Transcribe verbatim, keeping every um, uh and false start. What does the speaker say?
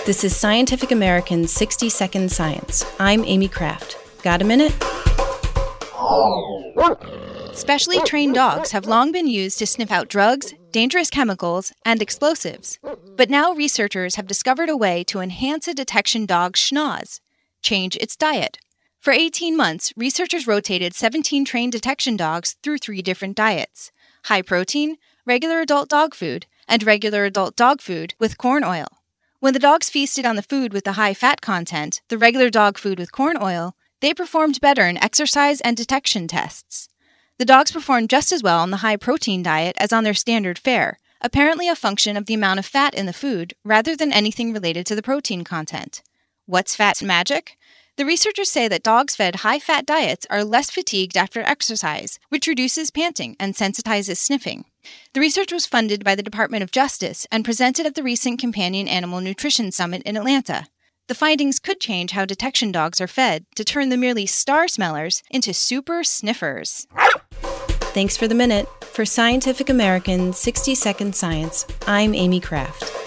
This is Scientific American's sixty second Science. I'm Amy Kraft. Got a minute? Specially trained dogs have long been used to sniff out drugs, dangerous chemicals, and explosives. But now researchers have discovered a way to enhance a detection dog's schnoz: change its diet. For eighteen months, researchers rotated seventeen trained detection dogs through three different diets: high protein, regular adult dog food, and regular adult dog food with corn oil. When the dogs feasted on the food with the high fat content, the regular dog food with corn oil, they performed better in exercise and detection tests. The dogs performed just as well on the high protein diet as on their standard fare, apparently a function of the amount of fat in the food rather than anything related to the protein content. What's fat magic? The researchers say that dogs fed high-fat diets are less fatigued after exercise, which reduces panting and sensitizes sniffing. The research was funded by the Department of Justice and presented at the recent Companion Animal Nutrition Summit in Atlanta. The findings could change how detection dogs are fed to turn the merely star smellers into super sniffers. Thanks for the minute. For Scientific American's sixty second Science, I'm Amy Kraft.